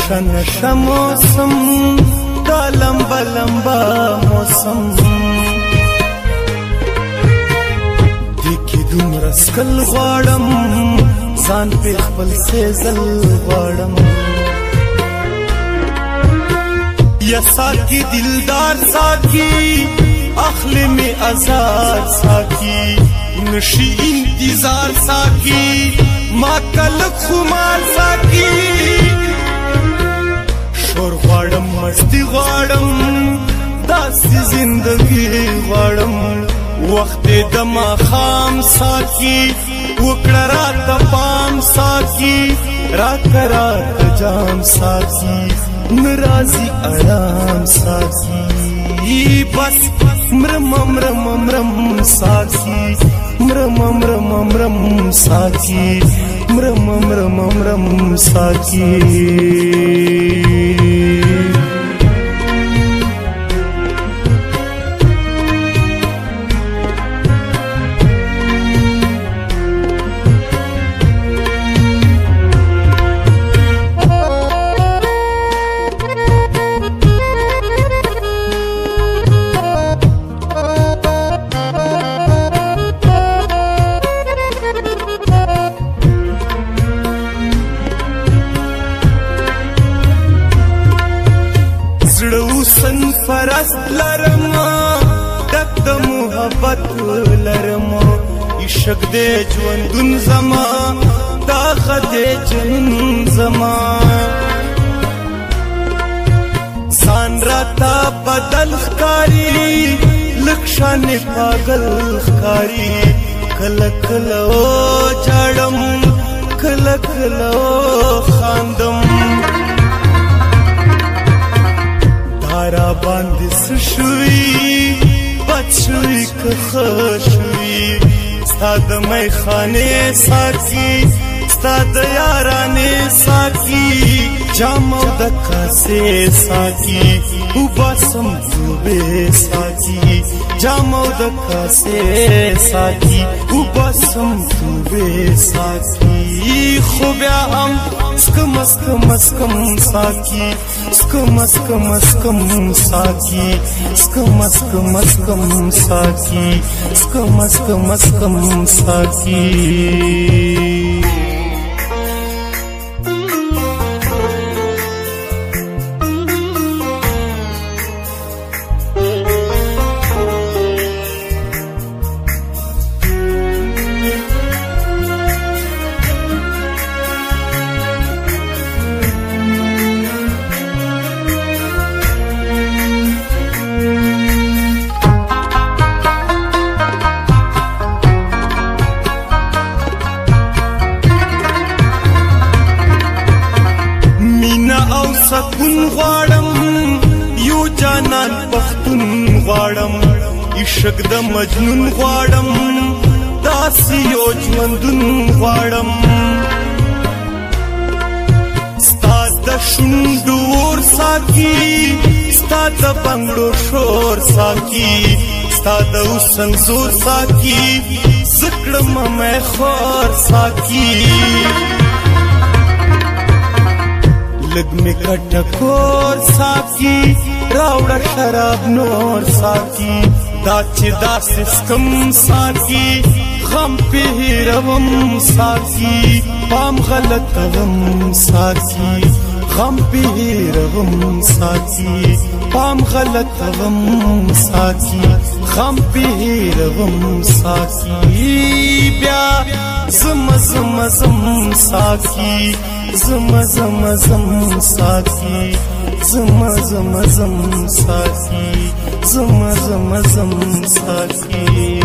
نشا نشا موسم دا لمبا لمبا موسم دیکی دومره سکل غواړم ځان پې خپل سیزل غواړم یا ساکی دلدار ساکی اخلی میں ازار ساکی نشی انتظار ساکی ما کلک خمار ساکی شور غواړم مستی غواړم داسې زندگی غواړم وخت د ماښام ساکی وکړه راته پام ساکی راته راته جام ساکی نرازی آرام ساکی بس مرم مرم مرم ساکی مرم مرم مرم ساکی مرم مرم مرم ساکی سن فرست لرما دک د محبت لرما عشق دے ژوندون زما داغه دے جنون زما سان راتا بدل ښکاری لکشان پاگل ښکاری کله کله جاړم کله کله خاندم تارا باندې سشوي بچوي که خشوي ستا د میخانې ساکی ستا د یارانې ساکی جام او د کاسې ساکی وباسم دوبې ساکی جام او د کاسې ساکی وباسم دوبې ساکی خو بیا هم سکم سکم سکم ساکی سکم سکم سکم ساکی سکم سکم سکم ساکی سکم سکم سکم ساکی سکون غواړم یو جانان پختون غواړم عشق د مجنون غواړم داسې یو ژوندون غواړم ستا د شونډو اور ساکی ستا د بنګړو شور ساکی ستا د حسن زور ساکی زه کړمه مې خور ساکی لگ میں کٹکور ساکی راوڑا شراب نور ساکی داچی دا سسکم ساکی غم پہ روم ساکی پام غلط غم ساکی غم پہ روم ساکی پام غلط غم ساکی غم پہ روم ساکی بیا زم زم زم ساکی زم زم زم ساکی زم زم زم ساکی زم زم زم ساکی